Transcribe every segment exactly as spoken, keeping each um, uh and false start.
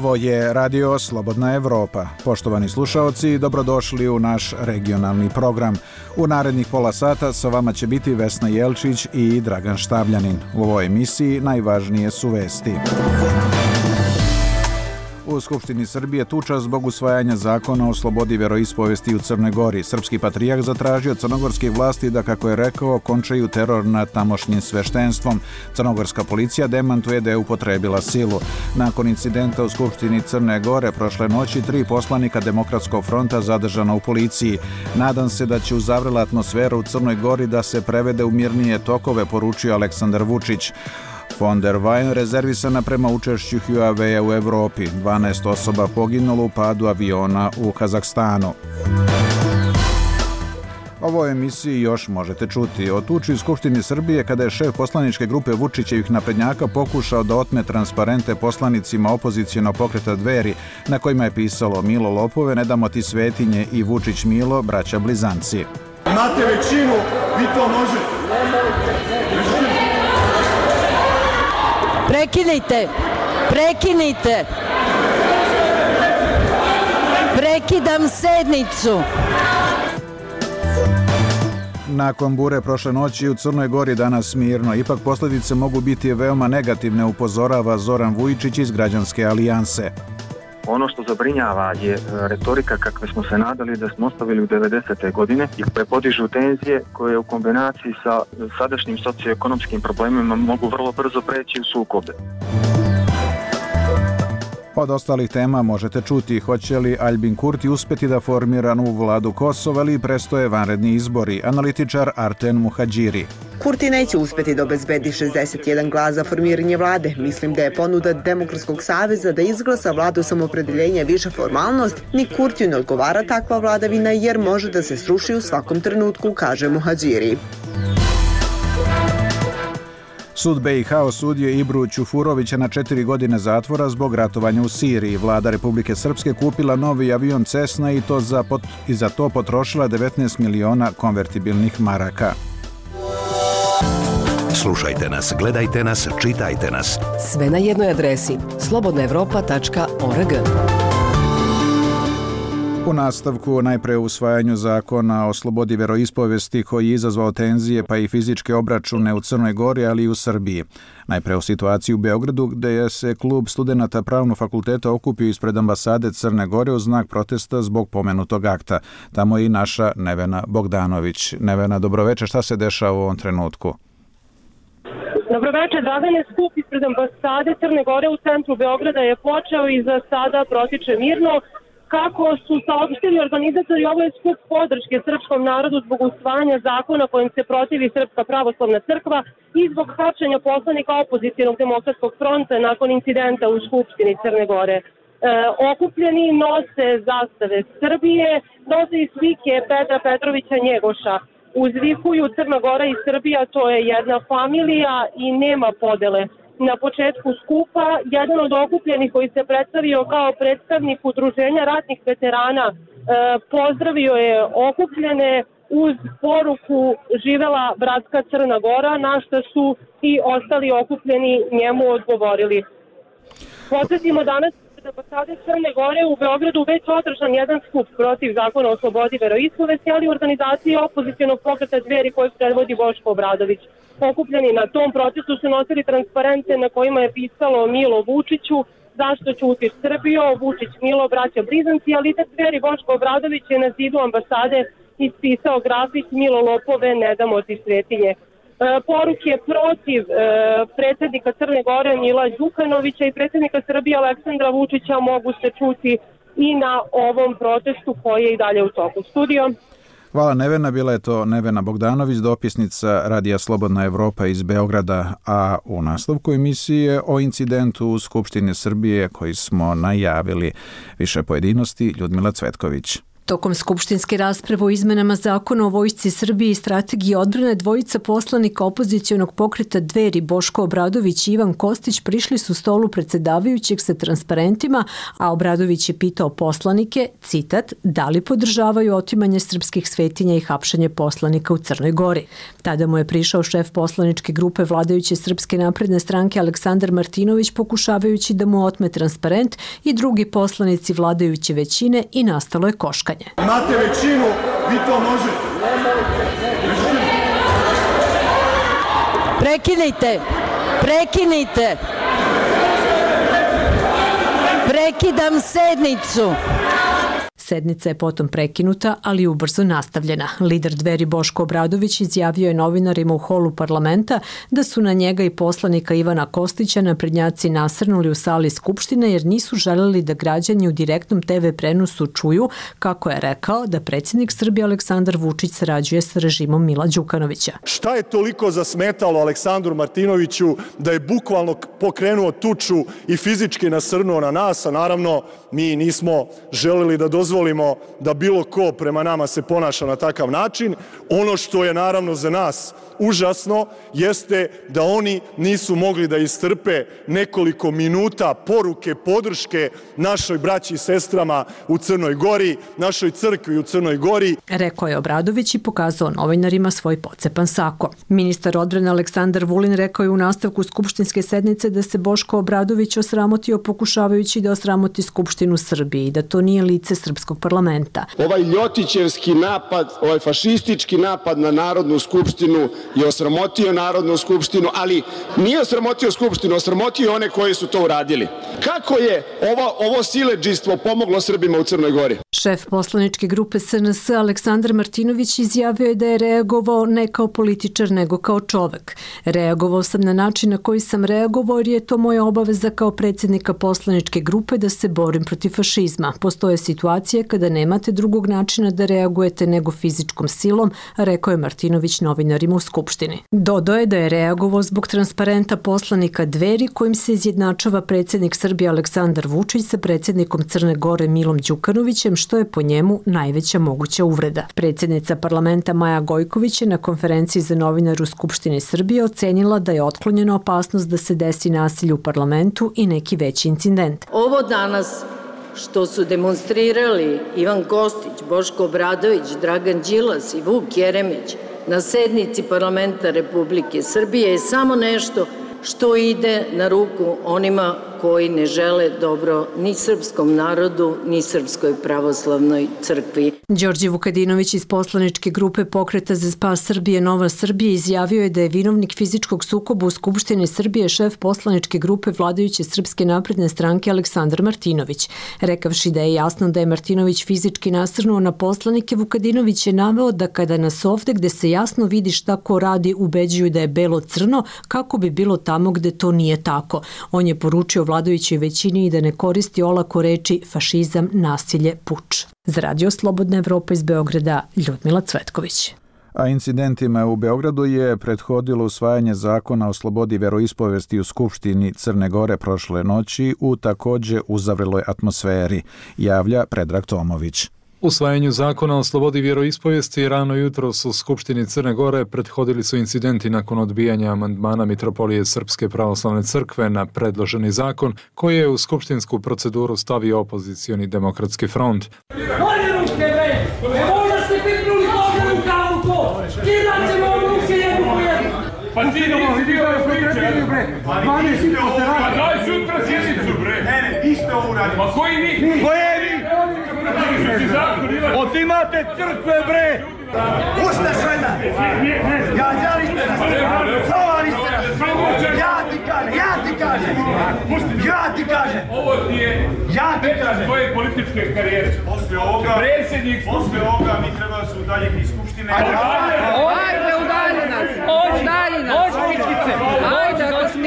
Ovo je Radio Slobodna Evropa. Poštovani slušaoci, dobrodošli u naš regionalni program. U narednih pola sata sa vama će biti Vesna Jelčić i Dragan Štavljanin. U ovoj emisiji najvažnije su vesti. U Skupštini Srbije tuča zbog usvajanja zakona o slobodi veroispovesti u Crnoj Gori. Srpski patrijarh zatražio crnogorskih vlasti da, kako je rekao, končaju teror nad tamošnjim sveštenstvom. Crnogorska policija demantuje da je upotrebila silu. Nakon incidenta u Skupštini Crne Gore prošle noći tri poslanika Demokratskog fronta zadržana u policiji. Nadam se da će uzavrela atmosfera u Crnoj Gori da se prevede u mirnije tokove, poručio Aleksandar Vučić. Von der Leyen rezervisana prema učešću Huawei u Evropi. dvanaest osoba poginulo u padu aviona u Kazahstanu. Ovo emisiji još možete čuti. O tuči u Skupštini Srbije kada je šef poslaničke grupe Vučićevih naprednjaka pokušao da otme transparente poslanicima opozicijonog pokreta Dveri na kojima je pisalo Milo lopove, ne damo ti svetinje i Vučić Milo, braća blizanci. Imate većinu, vi to možete. Prekinite, prekinite, prekidam sednicu. Nakon bure prošle noći u Crnoj Gori danas mirno, ipak posljedice mogu biti veoma negativne, upozorava Zoran Vujičić iz Građanske alijanse. Ono što zabrinjava je retorika kakve smo se nadali da smo ostavili u devedesete godine i koje podižu tenzije koje u kombinaciji sa sadašnjim socioekonomskim problemima mogu vrlo brzo preći u sukobe. Od ostalih tema možete čuti hoće li Albin Kurti uspjeti da formira novu vladu Kosova ili prestoje vanredni izbori, analitičar Arten Muhadžiri. Kurti neće uspjeti da obezbedi šezdeset jedan glas za formiranje vlade. Mislim da je ponuda Demokratskog saveza da izglasa vladu samoopredeljenja više formalnost, ni Kurtiju ne odgovara takva vladavina jer može da se sruši u svakom trenutku, kaže Muhadžiri. Sud be i ha osudio Ibru Ćufurovića na četiri godine zatvora zbog ratovanja u Siriji. Vlada Republike Srpske kupila novi avion Cessna i, to za pot, i za to potrošila devetnaest miliona konvertibilnih maraka. Slušajte nas, gledajte nas, čitajte nas. Sve na jednoj adresi slobodna evropa tačka org. U nastavku najpre u usvajanju zakona o slobodi veroispovesti koji je izazvao tenzije pa i fizičke obračune u Crnoj Gori, ali i u Srbiji. Najpre u situaciji u Beogradu gdje je se klub studenata Pravnog fakulteta okupio ispred ambasade Crne Gore u znak protesta zbog pomenutog akta. Tamo je i naša Nevena Bogdanović. Nevena, dobroveče, šta se dešava u ovom trenutku? Dobroveče, Dragane, skup ispred ambasade Crne Gore u centru Beograda je počeo i za sada protiče mirno. Kako su saopštili organizatori, ovo je skup podrške srpskom narodu zbog usvajanja zakona kojim se protivi Srpska pravoslavna crkva i zbog hapšenja poslanika opozicijonog Demokratskog fronta nakon incidenta u Skupštini Crne Gore. E, okupljeni nose zastave Srbije, nose i slike Petra Petrovića Njegoša. Uzvikuju Crna Gora i Srbija, to je jedna familija i nema podele. Na početku skupa, jedan od okupljenih koji se predstavio kao predstavnik udruženja ratnih veterana e, pozdravio je okupljene uz poruku živela bratska Crna Gora, na što su i ostali okupljeni njemu odgovorili. Podsjetimo danas da ambasade Crne Gore u Beogradu već održan jedan skup protiv zakona o slobodi veroispovesti, ali u organizaciji opozicijonog pokreta Dveri kojeg predvodi Boško Obradović. Okupljeni na tom protestu su nosili transparente na kojima je pisalo Milo Vučiću, zašto ćutiš Srbijo, Vučić Milo, braća blizanci, ali lider Dveri Boško Obradović je na zidu ambasade ispisao grafit Milo lopove, ne damo ti svetinje. Poruke protiv e, predsjednika Crne Gore Mila Đukanovića i predsjednika Srbije Aleksandra Vučića mogu se čuti i na ovom protestu koji je i dalje u toku. Studio. Hvala Nevena, bila je to Nevena Bogdanović, dopisnica Radija Slobodna Evropa iz Beograda, a u nastavku emisije o incidentu u Skupštini Srbije koji smo najavili. Više pojedinosti, Ljudmila Cvetković. Tokom skupštinske rasprave o izmenama zakona o Vojsci Srbije i strategiji odbrane, dvojica poslanika opozicionog pokreta Dveri, Boško Obradović i Ivan Kostić, prišli su stolu predsedavajućeg sa transparentima, a Obradović je pitao poslanike, citat, da li podržavaju otimanje srpskih svetinja i hapšenje poslanika u Crnoj Gori. Tada mu je prišao šef poslaničke grupe vladajuće Srpske napredne stranke Aleksandar Martinović, pokušavajući da mu otme transparent, i drugi poslanici vladajuće većine, i nastalo je koškanje. Imate većinu, vi to možete. Prekinite, prekinite. Prekidam sednicu. Sednica je potom prekinuta, ali ubrzo nastavljena. Lider Dveri Boško Obradović izjavio je novinarima u holu parlamenta da su na njega i poslanika Ivana Kostića naprednjaci nasrnuli u sali Skupštine jer nisu želeli da građani u direktnom te ve prenosu čuju, kako je rekao, da predsjednik Srbije Aleksandar Vučić sarađuje sa režimom Mila Đukanovića. Šta je toliko zasmetalo Aleksandru Martinoviću da je bukvalno pokrenuo tuču i fizički nasrnuo na nas, a naravno mi nismo želeli da dozvolimo da bilo ko prema nama se ponaša na takav način. Ono što je naravno za nas užasno jeste da oni nisu mogli da istrpe nekoliko minuta poruke podrške našoj braći i sestrama u Crnoj Gori, našoj crkvi u Crnoj Gori. Rekao je Obradović i pokazao novinarima svoj pocepan sako. Ministar odbrane Aleksandar Vulin rekao je u nastavku skupštinske sednice da se Boško Obradović osramotio pokušavajući da osramoti Skupštinu Srbije i da to nije lice srpskog parlamenta. Ovaj ljotićevski napad, ovaj fašistički napad na Narodnu skupštinu je osramotio Narodnu skupštinu, ali nije osramotio Skupštinu, osramotio one koji su to uradili. Kako je ovo, ovo siledžijstvo pomoglo Srbima u Crnoj Gori? Šef poslaničke grupe S N S Aleksandar Martinović izjavio je da je reagovao ne kao političar nego kao čovek. Reagovao sam na način na koji sam reagovao jer je to moja obaveza kao predsjednika poslaničke grupe da se borim protiv fašizma. Postoje situacije kada nemate drugog načina da reagujete nego fizičkom silom, rekao je Martinović novinarima u Skupštini. Dodao je da je reagovao zbog transparenta poslanika Dveri kojim se izjednačava predsjednik Srbije Aleksandar Vučić sa predsjednikom Crne Gore Milom Đukanovićem, što je po njemu najveća moguća uvreda. Predsjednica parlamenta Maja Gojković je na konferenciji za novinare u Skupštini Srbije ocenila da je otklonjena opasnost da se desi nasilje u parlamentu i neki veći incident. Ovo danas što su demonstrirali Ivan Kostić, Boško Obradović, Dragan Đilas i Vuk Jeremić na sednici parlamenta Republike Srbije je samo nešto što ide na ruku onima koji ne žele dobro ni srpskom narodu, ni Srpskoj pravoslavnoj crkvi. Đorđe Vukadinović iz poslaničke grupe Pokreta za spas Srbije Nova Srbija izjavio je da je vinovnik fizičkog sukoba u Skupštini Srbije šef poslaničke grupe vladajuće Srpske napredne stranke Aleksandar Martinović. Rekavši da je jasno da je Martinović fizički nasrnuo na poslanike, Vukadinović je naveo da kada nas ovde gde se jasno vidi šta ko radi ubeđuju da je belo-crno, kako bi bilo tamo gde to nije tako. On je poručio vladajućoj većini i da ne koristi olako reči fašizam, nasilje, puč. Za Radio Slobodna Evropa iz Beograda, Ljudmila Cvetković. A incidentima u Beogradu je prethodilo usvajanje zakona o slobodi veroispovesti u Skupštini Crne Gore prošle noći u takođe uzavreloj atmosferi, javlja Predrag Tomović. Usvajanju zakona o slobodi vjeroispovijesti rano jutros u Skupštini Crne Gore prethodili su incidenti nakon odbijanja amandmana Mitropolije Srpske pravoslavne crkve na predloženi zakon koji je u skupštinsku proceduru stavio opozicioni demokratski front. Pa ti nisi dio je pripremio, bre. Pa nisi dio ovo radi. Pa daj sutra sjednicu, bre. Ne, ne, niste ovo radi. Pa koji mi? Koje mi? Otimate crkve, bre. Ustaš vajda. Gađali ste nas. Provali ste nas. Ja ti kažem, ja ti kažem. Ja ti kažem. Ovo ti je ja ti kažem. Tvoje političke karijere. Posle ovoga, predsjednik, posle ovoga mi treba da se udaljiti iz Skupštine. Ajde, udalji nas. Udalji nas. Ajde, ako smije.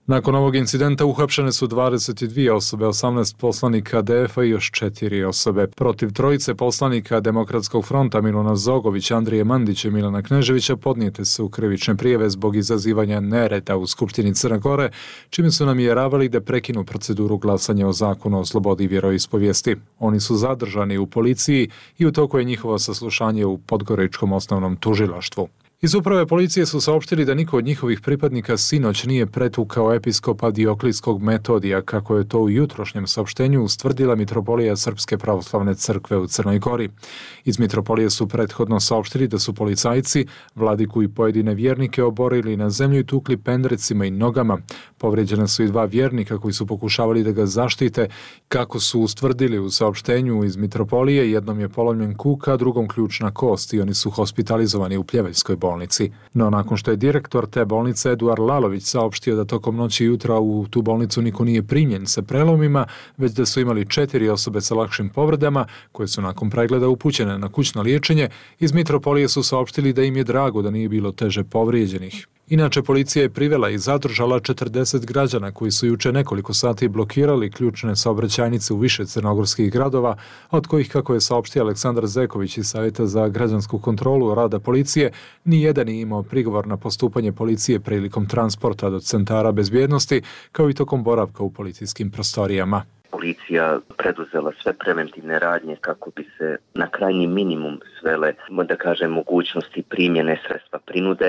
Nakon ovog incidenta uhapšene su dvadeset dvije osobe, osamnaest poslanika D F-a i još četiri osobe. Protiv trojice poslanika Demokratskog fronta Milana Zogovića, Andrije Mandića i Milana Kneževića podnijete su krivične prijave zbog izazivanja nereda u Skupštini Crne Gore, čime su namjeravali da prekinu proceduru glasanja o zakonu o slobodi vjeroispovijesti. Oni su zadržani u policiji i u toku je njihovo saslušanje u Podgoričkom osnovnom tužilaštvu. Iz uprave policije su saopštili da niko od njihovih pripadnika sinoć nije pretukao episkopa Dioklijskog Metodija, kako je to u jutrošnjem saopštenju ustvrdila Mitropolija Srpske pravoslavne crkve u Crnoj Gori. Iz Mitropolije su prethodno saopštili da su policajci vladiku i pojedine vjernike oborili na zemlju i tukli pendrecima i nogama. Povrijeđena su i dva vjernika koji su pokušavali da ga zaštite. Kako su ustvrdili u saopštenju iz Mitropolije, jednom je polomljen kuk, a drugom ključna kost i oni su hospitalizovani u Pljeveljskoj bolnici. No nakon što je direktor te bolnice Eduard Lalović saopštio da tokom noći i jutra u tu bolnicu niko nije primljen sa prelomima, već da su imali četiri osobe sa lakšim povredama koje su nakon pregleda upućene na kućno liječenje, iz Mitropolije su saopštili da im je drago da nije bilo teže povrijeđenih. Inače, policija je privela i zadržala četrdeset građana koji su juče nekoliko sati blokirali ključne saobraćajnice u više crnogorskih gradova, od kojih, kako je saopštio Aleksandar Zeković iz Savjeta za građansku kontrolu rada policije, nijedan nije imao prigovor na postupanje policije prilikom transporta do centara bezbjednosti, kao i tokom boravka u policijskim prostorijama. Policija preduzela sve preventivne radnje kako bi se na krajnji minimum svele, da kažem, mogućnosti primjene sredstva prinude.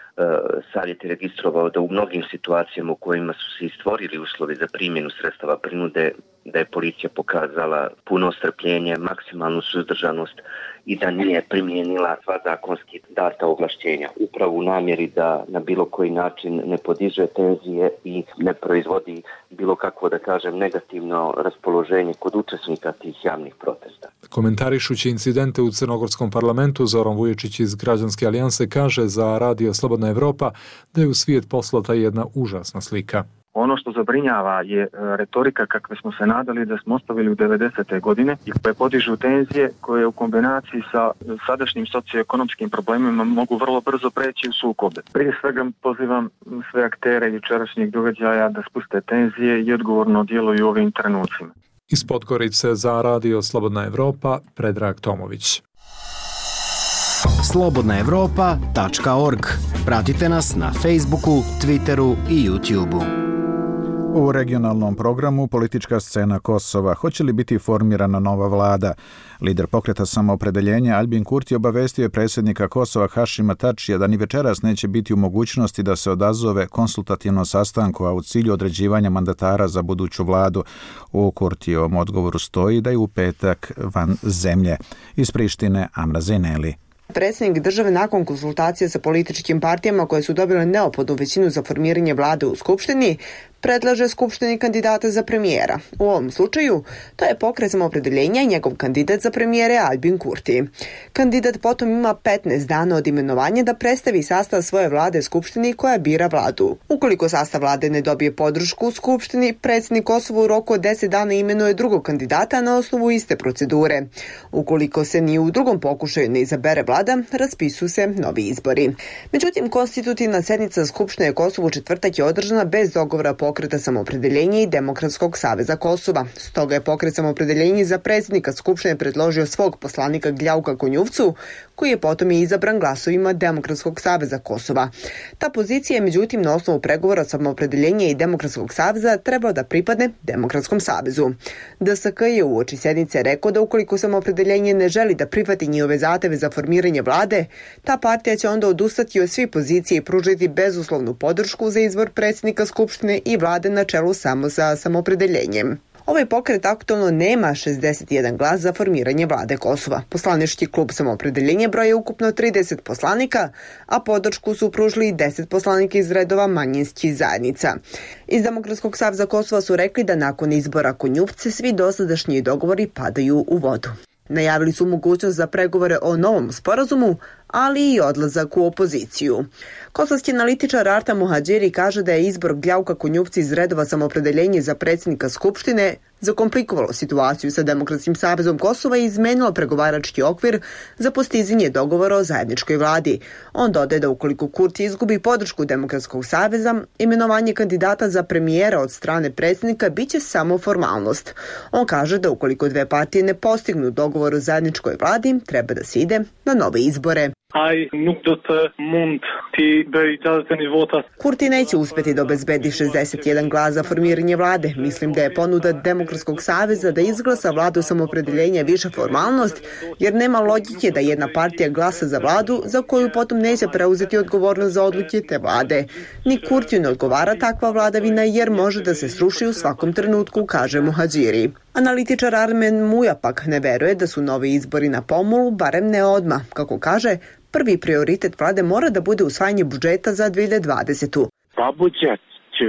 Savjet je registrovao da u mnogim situacijama u kojima su se stvorili uslovi za primjenu sredstava prinude, da je policija pokazala puno strpljenje, maksimalnu suzdržanost i da nije primijenila sva zakonski data ovlašćenja, upravo u namjeri da na bilo koji način ne podiže tenzije i ne proizvodi bilo kakvo, da kažem, negativno raspoloženje kod učesnika tih javnih protesta. Komentarišući incidente u Crnogorskom parlamentu, Zoran Vuječić iz Građanske alijanse kaže za Radio Slobodna Evropa da je u svijet poslata jedna užasna slika. Ono što zabrinjava je retorika kakve smo se nadali da smo ostavili u devedesete godine i koje podižu tenzije koje u kombinaciji sa sadašnjim socioekonomskim problemima mogu vrlo brzo preći u sukobe. Prije svega pozivam sve aktere jučerašnjih događaja da spuste tenzije i odgovorno djeluju u ovim trenucima. Iz Podgorice za Radio Slobodna Evropa, Predrag Tomović. slobodna evropa tačka org. Pratite nas na Facebooku, Twitteru i YouTubeu. U regionalnom programu politička scena Kosova. Hoće li biti formirana nova vlada? Lider pokreta Samoopredeljenja Albin Kurti obavestio je predsjednika Kosova Hašima Tačija da ni večeras neće biti u mogućnosti da se odazove konsultativnom sastanku, a u cilju određivanja mandatara za buduću vladu. U Kurtijevom odgovoru stoji da je u petak van zemlje. Iz Prištine Amra Zeneli. Predsjednik države nakon konsultacija sa političkim partijama koje su dobile neophodnu većinu za formiranje vlade u Skupštini, predlaže Skupštini kandidata za premijera. U ovom slučaju to je Pokret Samoopredeljenja i njegov kandidat za premijere Albin Kurti. Kandidat potom ima petnaest dana od imenovanja da predstavi sastav svoje vlade Skupštini koja bira vladu. Ukoliko sastav vlade ne dobije podršku u Skupštini, predsjednik Kosova u roku od deset dana imenuje drugog kandidata na osnovu iste procedure. Ukoliko se ni u drugom pokušaju ne izabere vlada, raspisuju se novi izbori. Međutim, konstitutivna sjednica Skupštine Kosova u četvrtak je održana bez dogovora Pokreta Samoopredeljenja i Demokratskog saveza Kosova. Stoga je Pokret Samoopredeljenja za predsjednika Skupštine predložio svog poslanika Gljauka Konjuvcu, koji je potom i izabran glasovima Demokratskog saveza Kosova. Ta pozicija je međutim na osnovu pregovora Samoopredeljenja i Demokratskog saveza trebao da pripadne Demokratskom savezu. D S K je uoči sjednice rekao da ukoliko Samoopredeljenje ne želi da prihvati njihove zahteve za formiranje vlade, ta partija će onda odustati od svih pozicija i pružiti bezuslovnu podršku za izbor predsjednika Skupštine i vlade na čelu samo sa Samoopredeljenjem. Ovaj pokret aktualno nema šezdeset jedan glas za formiranje vlade Kosova. Poslanički klub Samoopredeljenja broji ukupno trideset poslanika, a podršku su pružili deset poslanika iz redova manjinskih zajednica. Iz Demokratskog saveza Kosova su rekli da nakon izbora Konjuvce svi dosadašnji dogovori padaju u vodu. Najavili su mogućnost za pregovore o novom sporazumu, ali i odlazak u opoziciju. Kosovski analitičar Arta Muhadžiri kaže da je izbor Gljauka Konjupci iz redova Samopredeljenje za predsjednika Skupštine zakomplikovalo situaciju sa Demokratskim savezom Kosova i izmenilo pregovarački okvir za postizanje dogovora o zajedničkoj vladi. On dodaje da ukoliko Kurti izgubi podršku Demokratskog saveza, imenovanje kandidata za premijera od strane predsjednika biće samo formalnost. On kaže da ukoliko dve partije ne postignu dogovor o zajedničkoj vladi, treba da se ide na nove izbore. Kurti neće uspjeti da obezbedi šezdeset jedan glas za formiranje vlade. Mislim da je ponuda Demokratskog saveza da izglasa vladu Samopredeljenja više formalnost, jer nema logike da jedna partija glasa za vladu za koju potom neće preuzeti odgovornost za odluke te vlade. Ni Kurtiju ne odgovara takva vladavina jer može da se sruši u svakom trenutku, kaže Muhadžiri. Analitičar Armen Muja pak ne veruje da su novi izbori na pomolu, barem ne odmah. Kako kaže, prvi prioritet vlade mora da bude usvajanje budžeta za dve hiljade dvadesetu. Pa budžet.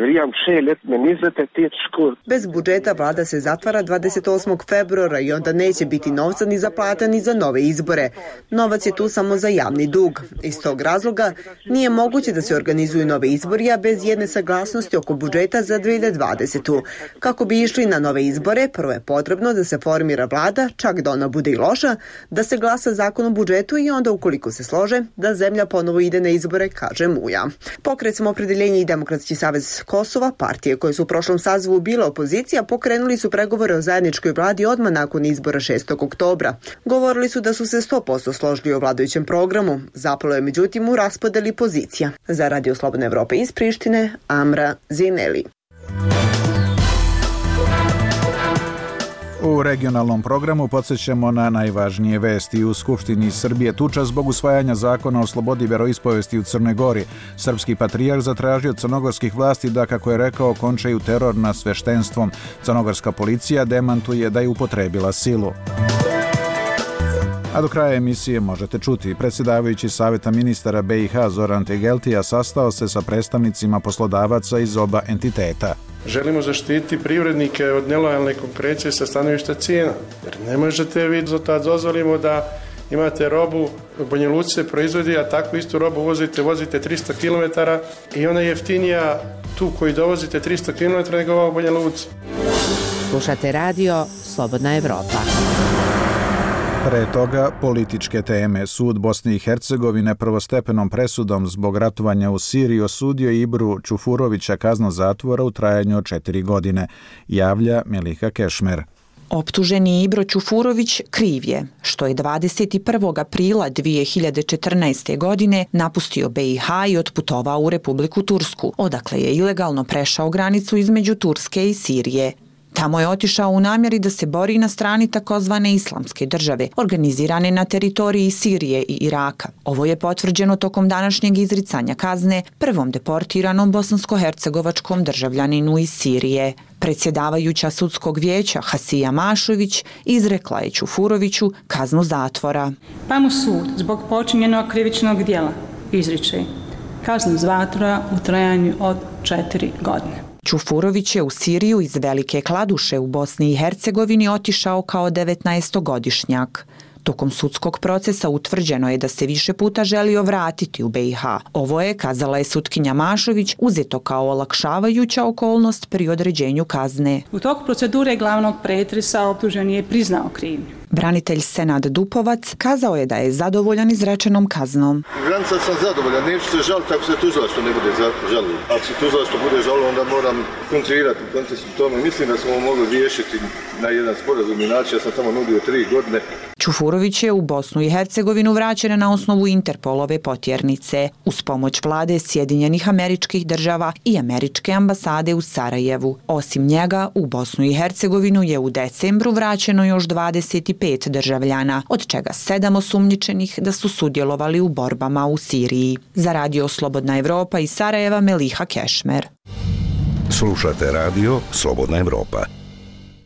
Bez budžeta vlada se zatvara dvadeset osmog februara i onda neće biti novca ni za plata ni za nove izbore. Novac je tu samo za javni dug. Iz tog razloga nije moguće da se organizuju nove izbori, a bez jedne saglasnosti oko budžeta za dve hiljade dvadesetu. Kako bi išli na nove izbore, prvo je potrebno da se formira vlada, čak da ona bude i loša, da se glasa zakon o budžetu i onda ukoliko se slože, da zemlja ponovo ide na izbore, kaže Muja. Pokret Samopredeljenje i Demokratski savez Kosova, partije koje su u prošlom sazivu bile opozicija, pokrenuli su pregovore o zajedničkoj vladi odmah nakon izbora šestog oktobra. Govorili su da su se sto posto složili o vladajućem programu. Zapalo je međutim u raspodeli pozicija. Za Radio Slobodne Evrope iz Prištine, Amra Zineli. U regionalnom programu podsjećamo na najvažnije vesti. U Skupštini Srbije tuča zbog usvajanja zakona o slobodi veroispovesti u Crnoj Gori. Srpski patrijarh zatražio crnogorskih vlasti da, kako je rekao, končaju teror nad sveštenstvom. Crnogorska policija demantuje da je upotrebila silu. A do kraja emisije možete čuti. Predsjedavajući Saveta ministara B i H Zoran Tegeltija sastao se sa predstavnicima poslodavaca iz oba entiteta. Želimo zaštiti privrednike od nelojalne konkurencije sa stanovišta cijena. Jer ne možete vi da dozvolimo da imate robu, u Banja Luci se proizvodi, a takvu istu robu vozite, vozite tristo kilometara i ona je jeftinija tu koju dovozite tristo kilometara nego ova u Banja Luci. Slušate radio Slobodna Evropa. Pre toga političke teme. Sud Bosne i Hercegovine prvostepenom presudom zbog ratovanja u Siriji osudio Ibru Čufurovića kaznu zatvora u trajanju od četiri godine, javlja Melika Kešmer. Optuženi Ibro Čufurović kriv je što je dvadeset prvog aprila dvije hiljade četrnaeste. godine napustio B i H i otputovao u Republiku Tursku, odakle je ilegalno prešao granicu između Turske i Sirije. Tamo je otišao u namjeri da se bori na strani takozvane islamske države, organizirane na teritoriji Sirije i Iraka. Ovo je potvrđeno tokom današnjeg izricanja kazne prvom deportiranom bosansko-hercegovačkom državljaninu iz Sirije. Predsjedavajuća sudskog vijeća Hasija Mašović izrekla je Čufuroviću kaznu zatvora. Pa mu sud zbog počinjenog krivičnog djela izriče kaznu zatvora u trajanju od četiri godine. Čufurović je u Siriju iz Velike Kladuše u Bosni i Hercegovini otišao kao devetnaestogodišnjak. Tokom sudskog procesa utvrđeno je da se više puta želio vratiti u B i H. Ovo je, kazala je sutkinja Mašović, uzeto kao olakšavajuća okolnost pri određenju kazne. U toku procedure glavnog pretresa optuženi je priznao krivnju. Branitelj Senad Dupovac kazao je da je zadovoljan izrečenom kaznom. Granica sam zadovoljan, neću se žaliti ako se tužilaštvo ne bude žalilo. Ako se tužilaštvo bude žalilo, onda moram kontrirati u kontekstu tome. Mislim da smo mogli riješiti na jedan sporazumni način. Ja sam tamo nudio tri godine. Čufurović je u Bosnu i Hercegovinu vraćen na osnovu Interpolove potjernice uz pomoć vlade Sjedinjenih Američkih Država i Američke ambasade u Sarajevu. Osim njega, u Bosnu i Hercegovinu je u decembru vraćeno još dvadeset pet državljana, od čega sedam osumnjičenih da su sudjelovali u borbama u Siriji. Za Radio Slobodna Evropa iz Sarajeva, Meliha Kešmer. Slušate radio Slobodna Evropa.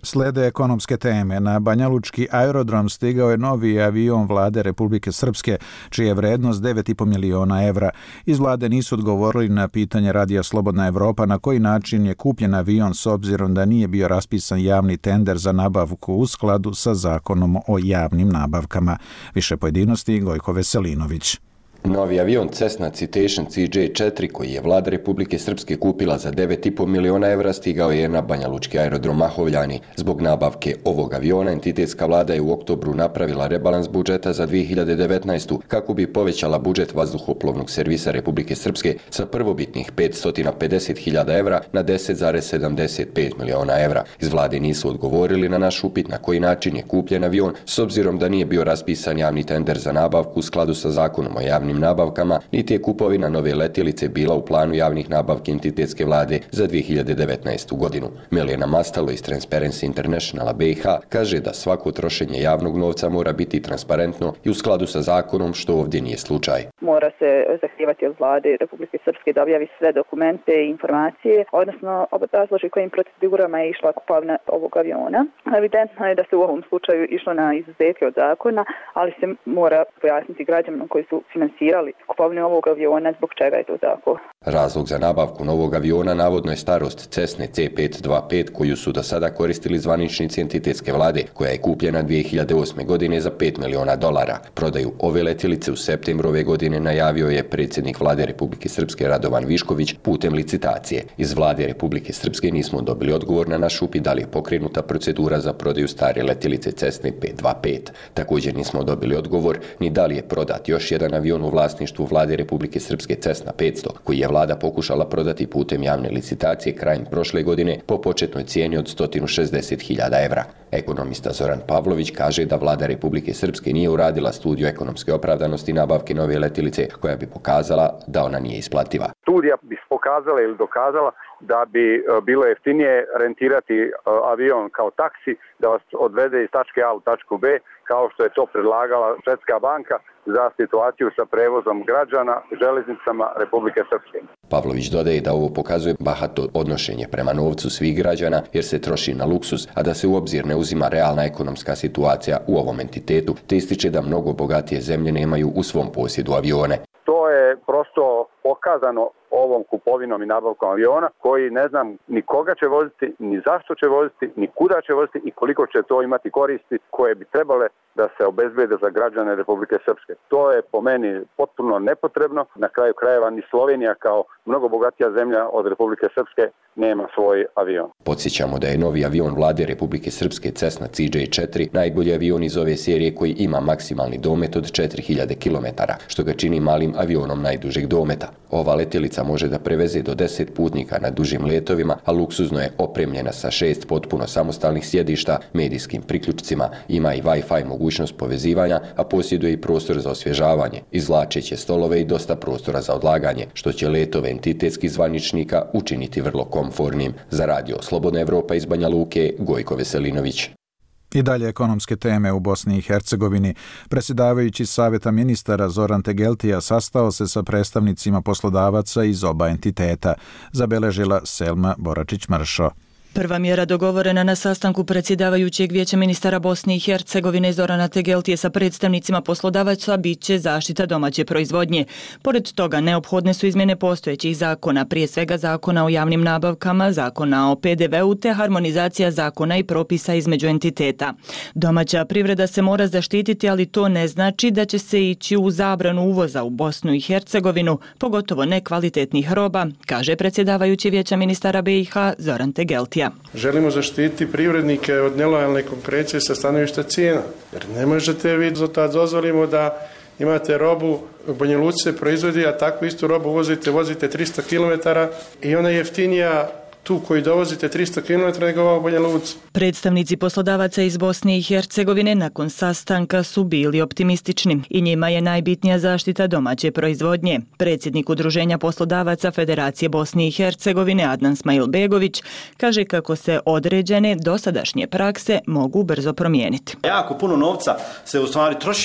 Slede ekonomske teme. Na Banjalučki aerodrom stigao je novi avion vlade Republike Srpske, čija je vrednost devet i po miliona evra. Iz vlade nisu odgovorili na pitanje Radija Slobodna Evropa na koji način je kupljen avion s obzirom da nije bio raspisan javni tender za nabavku u skladu sa zakonom o javnim nabavkama. Više pojedinosti Gojko Veselinović. Novi avion Cessna Citation C J četiri koji je vlada Republike Srpske kupila za devet i po miliona evra stigao je na Banjalučki aerodrom Mahovljani. Zbog nabavke ovog aviona entitetska vlada je u oktobru napravila rebalans budžeta za dvije hiljade devetnaestu kako bi povećala budžet vazduhoplovnog servisa Republike Srpske sa prvobitnih petsto pedeset hiljada evra na deset zarez sedamdeset pet miliona evra. Iz vlade nisu odgovorili na naš upit na koji način je kupljen avion s obzirom da nije bio raspisan javni tender za nabavku u skladu sa zakonom o javnim nabavkama, niti je kupovina nove letjelice bila u planu javnih nabavki entitetske vlade za dvije hiljade devetnaestu godinu. Milijana Mastalo iz Transparency Internationala B i H kaže da svako trošenje javnog novca mora biti transparentno i u skladu sa zakonom, što ovdje nije slučaj. Mora se zahtijevati od vlade Republike Srpske da objavi sve dokumente i informacije, odnosno obrazloži kojim procedurama je išla kupovina ovog aviona. Evidentno je da se u ovom slučaju išlo na izuzetke od zakona, ali se mora pojasniti građanima koji su finansirali kupovinu ovog aviona, zbog čega je to tako. Razlog za nabavku novog aviona navodno je starost Cessne C pet dvadeset pet koju su do sada koristili zvaničnici entitetske vlade, koja je kupljena dvije hiljade osme godine za pet miliona dolara. Prodaju ove letjelice u septembru ove godine najavio je predsjednik vlade Republike Srpske Radovan Višković putem licitacije. Iz vlade Republike Srpske nismo dobili odgovor na naš upit da li je pokrenuta procedura za prodaju stare letjelice Cessne pet dvadeset pet. Također nismo dobili odgovor ni da li je prodat još jedan avion u vlasništvu vlade Republike Srpske Cessna petsto, koji je vlada pokušala prodati putem javne licitacije krajem prošle godine po početnoj cijeni od sto šezdeset hiljada evra. Ekonomista Zoran Pavlović kaže da vlada Republike Srpske nije uradila studiju ekonomske opravdanosti nabavke nove letjelice koja bi pokazala da ona nije isplativa. Studija bi pokazala ili dokazala da bi bilo jeftinije rentirati avion kao taksi, da vas odvede iz tačke A u tačku B, kao što je to predlagala Švedska banka za situaciju sa prevozom građana železnicama Republike Srpske. Pavlović dodaje da ovo pokazuje bahato odnošenje prema novcu svih građana jer se troši na luksuz, a da se u obzir ne uzima realna ekonomska situacija u ovom entitetu, te ističe da mnogo bogatije zemlje nemaju u svom posjedu avione. To je prosto pokazano ovom kupovinom i nabavkom aviona koji ne znam ni koga će voziti, ni zašto će voziti, ni kuda će voziti i koliko će to imati koristi koje bi trebale da se obezbede za građane Republike Srpske. To je po meni potpuno nepotrebno. Na kraju krajeva ni Slovenija kao mnogo bogatija zemlja od Republike Srpske nema svoj avion. Podsjećamo da je novi avion vlade Republike Srpske Cessna C J četiri najbolji avion iz ove serije koji ima maksimalni domet od četiri hiljade kilometara, što ga čini malim avionom najdužeg dometa. Ova letjelica može da preveze do deset putnika na dužim letovima, a luksuzno je opremljena sa šest potpuno samostalnih sjedišta, medijskim priključcima, ima i Wi-Fi mogućnost povezivanja, a posjeduje i prostor za osvježavanje, izvlačeće stolove i dosta prostora za odlaganje, što će letove entitetskih zvaničnika učiniti vrlo komfornim. Za Radio Slobodna Evropa iz Banja Luke, Gojko Veselinović. I dalje ekonomske teme u Bosni i Hercegovini. Predsjedavajući Savjeta ministara Zoran Tegeltija sastao se sa predstavnicima poslodavaca iz oba entiteta, zabeležila Selma Boračić-Mršo. Prva mjera dogovorena na sastanku predsjedavajućeg vijeća ministara Bosne i Hercegovine Zorana Tegeltije sa predstavnicima poslodavaca bit će zaštita domaće proizvodnje. Pored toga neophodne su izmjene postojećih zakona, prije svega zakona o javnim nabavkama, zakona o P D V-u te harmonizacija zakona i propisa između entiteta. Domaća privreda se mora zaštititi, ali to ne znači da će se ići u zabranu uvoza u Bosnu i Hercegovinu, pogotovo nekvalitetnih roba, kaže predsjedavajući vijeća ministara B i H Zoran Tegeltija. Želimo zaštititi privrednike od nelojalne konkurencije sa stanovišta cijena. Jer ne možete vi da dozvolimo da imate robu, u Banja Luci se proizvodi, a takvu istu robu vozite, vozite tristo kilometara i ona je jeftinija tu koji dovozite tristo kilometara nego ova u Banja Luci. Predstavnici poslodavaca iz Bosne i Hercegovine nakon sastanka su bili optimistični i njima je najbitnija zaštita domaće proizvodnje. Predsjednik Udruženja poslodavaca Federacije Bosne i Hercegovine Adnan Smajilbegović kaže kako se određene dosadašnje prakse mogu brzo promijeniti. Jako puno novca se u stvari troši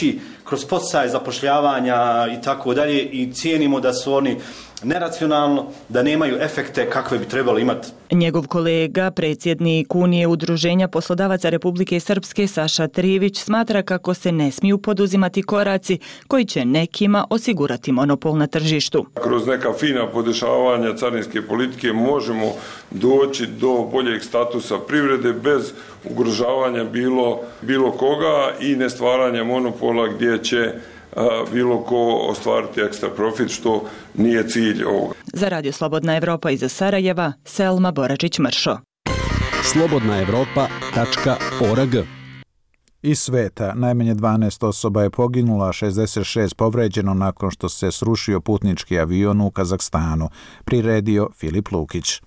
kroz podsticaje zapošljavanja i tako dalje i cijenimo da su oni neracionalno, da nemaju efekte kakve bi trebalo imati. Njegov kolega, predsjednik Unije udruženja poslodavaca Republike Srpske Saša Trivić smatra kako se ne smiju poduzimati koraci koji će nekima osigurati monopol na tržištu. Kroz neka fina podešavanja carinske politike možemo doći do boljeg statusa privrede bez ugrožavanja bilo, bilo koga i ne stvaranja monopola gdje će bilo ko ostvariti ekstra profit, što nije cilj ovoga. Za Radio Slobodna Evropa iz Sarajeva, Selma Boračić-Mršo. slobodna evropa tačka org. Iz sveta najmanje dvanaest osoba je poginulo, a šezdeset šest povređeno nakon što se srušio putnički avion u Kazahstanu, priredio Filip Lukić.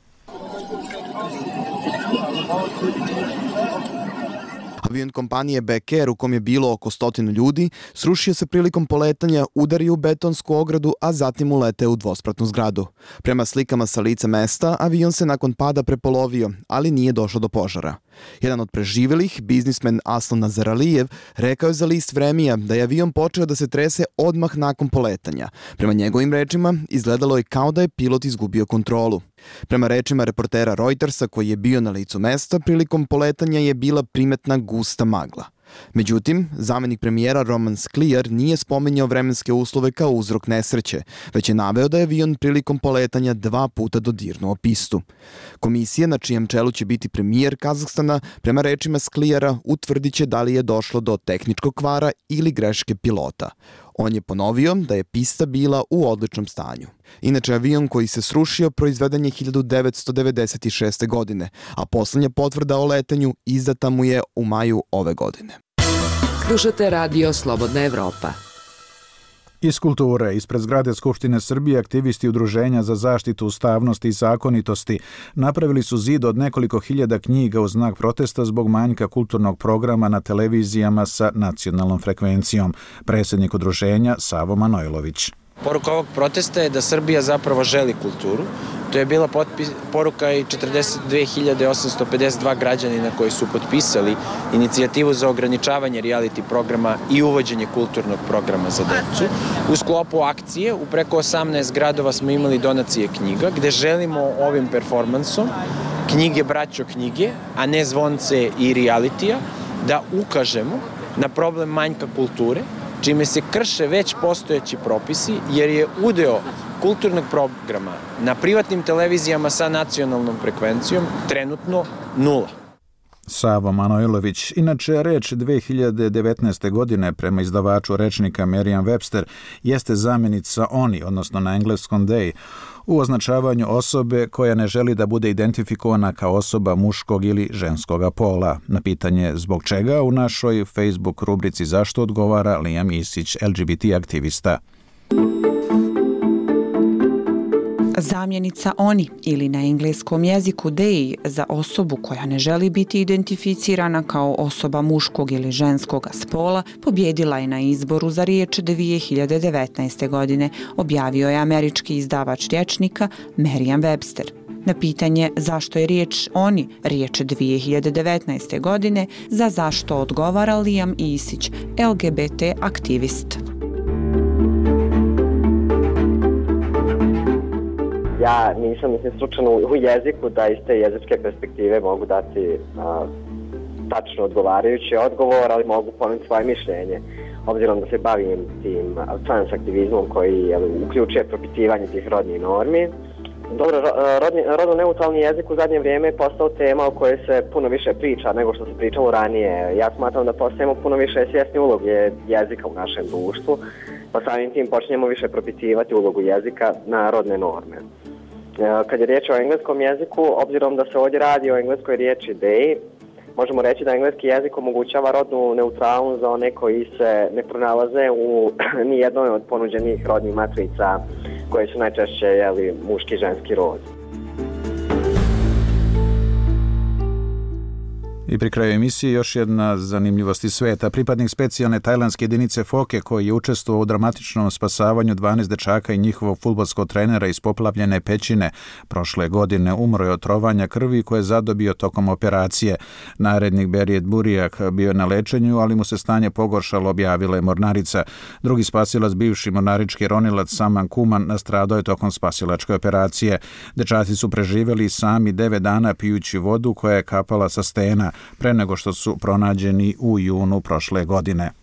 Avion kompanije Beck Air, u kom je bilo oko stotinu ljudi, srušio se prilikom poletanja, udario u betonsku ogradu, a zatim uleteo u dvospratnu zgradu. Prema slikama sa lica mesta, avion se nakon pada prepolovio, ali nije došlo do požara. Jedan od preživjelih, biznismen Aslan Nazaralijev, rekao je za list Vremija da je avion počeo da se trese odmah nakon poletanja. Prema njegovim rečima, izgledalo je kao da je pilot izgubio kontrolu. Prema rečima reportera Reutersa koji je bio na licu mesta, prilikom poletanja je bila primetna gusta magla. Međutim, zamenik premijera Roman Skliar nije spominjao vremenske uslove kao uzrok nesreće, već je naveo da je avion prilikom poletanja dva puta dodirnuo pistu. Komisija, na čijem čelu će biti premijer Kazahstana, prema rečima Sklijara utvrdit će da li je došlo do tehničkog kvara ili greške pilota. On je ponovio da je pista bila u odličnom stanju. Inače, avion koji se srušio proizveden je hiljadu devetsto devedeset šeste. godine, a poslednja potvrda o letenju izdata mu je u maju ove godine. Slušate Radio Slobodna Evropa. Iz kulture, ispred zgrade Skupštine Srbije, aktivisti Udruženja za zaštitu ustavnosti i zakonitosti napravili su zid od nekoliko hiljada knjiga u znak protesta zbog manjka kulturnog programa na televizijama sa nacionalnom frekvencijom. Predsjednik udruženja Savo Manojlović. Poruka ovog protesta je da Srbija zapravo želi kulturu. To je bila potpis, poruka i četrdeset dve hiljade osamsto pedeset dva građanina koji su potpisali inicijativu za ograničavanje reality programa i uvođenje kulturnog programa za decu. U sklopu akcije u preko osamnaest gradova smo imali donacije knjiga gde želimo ovim performansom knjige braćo knjige, a ne zvonce i realitija, da ukažemo na problem manjka kulture, čime se krše već postojeći propisi, jer je udeo kulturnog programa na privatnim televizijama sa nacionalnom frekvencijom trenutno nula. Savo Manojlović. Inače, reč dve hiljade devetnaeste. godine prema izdavaču rečnika Merriam-Webster jeste zamjenica oni, odnosno na engleskom they, u označavanju osobe koja ne želi da bude identifikovana kao osoba muškog ili ženskoga pola. Na pitanje zbog čega u našoj Facebook rubrici Zašto odgovara Lijam Isić, L G B T aktivista. Zamjenica oni ili na engleskom jeziku they za osobu koja ne želi biti identificirana kao osoba muškog ili ženskog spola pobjedila je na izboru za riječ dve hiljade devetnaeste. godine, objavio je američki izdavač rječnika Merriam-Webster. Na pitanje zašto je riječ oni riječ dve hiljade devetnaeste. godine, za zašto odgovara Lijam Isić, L G B T aktivist. Ja nisam mislim stručan u jeziku da iz te jezičke perspektive mogu dati a, tačno odgovarajući odgovor, ali mogu ponuditi svoje mišljenje. Obzirom da se bavim tim transaktivizmom koji je, uključuje propitivanje tih rodnih normi. Dobro, rodni, rodno neutralni jezik u zadnje vrijeme je postao tema o kojoj se puno više priča nego što se pričalo ranije. Ja smatram da postajemo puno više svjesni uloge jezika u našem društvu, pa samim tim počinjemo više propitivati ulogu jezika na rodne norme. Kad je riječ o engleskom jeziku, obzirom da se ovdje radi o engleskoj riječi they, možemo reći da engleski jezik omogućava rodnu neutralnost za one koji se ne pronalaze u nijednoj od ponuđenih rodnih matrica koje su najčešće jeli, muški i ženski rod. I pri kraju emisije još jedna zanimljivost iz sveta. Pripadnik specijalne tajlandske jedinice Foke koji je učestvovao u dramatičnom spasavanju dvanaest dečaka i njihovog fudbalskog trenera iz poplavljene pećine prošle godine umro je od trovanja krvi koje je zadobio tokom operacije. Narednik Berijet Burijak bio je na lečenju, ali mu se stanje pogoršalo, objavila je mornarica. Drugi spasilac, bivši mornarički ronilac Saman Kuman, nastradao je tokom spasilačke operacije. Dečaci su preživjeli sami devet dana pijući vodu koja je kapala sa stena pre nego što su pronađeni u junu prošle godine.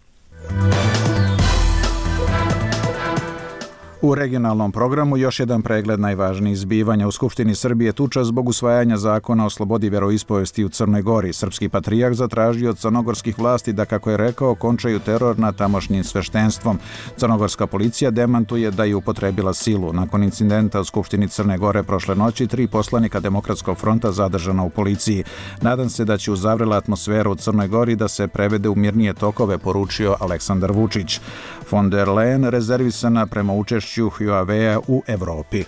U regionalnom programu još jedan pregled najvažnijih zbivanja. U Skupštini Srbije tuča zbog usvajanja zakona o slobodi vjeroispovesti u Crnoj Gori. Srpski patrijarh zatražio od crnogorskih vlasti da, kako je rekao, končaju teror nad tamošnjim sveštenstvom. Crnogorska policija demantuje da je upotrebila silu. Nakon incidenta u Skupštini Crne Gore prošle noći, tri poslanika Demokratskog fronta zadržana u policiji. Nadam se da će uzavrela atmosfera u Crnoj Gori da se prevede u mirnije tokove, poručio Aleksandar Vučić. Von der Leyen rezervisana prema učešću Huawei-a u Evropi.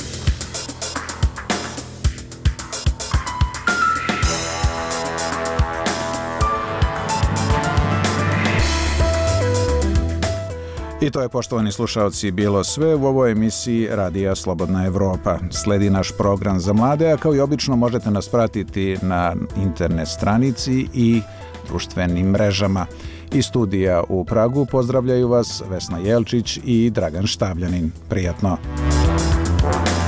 I to je, poštovani slušalci, bilo sve u ovoj emisiji Radija Slobodna Evropa. Sledi naš program za mlade, a kao i obično možete nas pratiti na internet stranici i društvenim mrežama. Iz studija u Pragu pozdravljaju vas Vesna Jelčić i Dragan Štavljanin. Prijatno!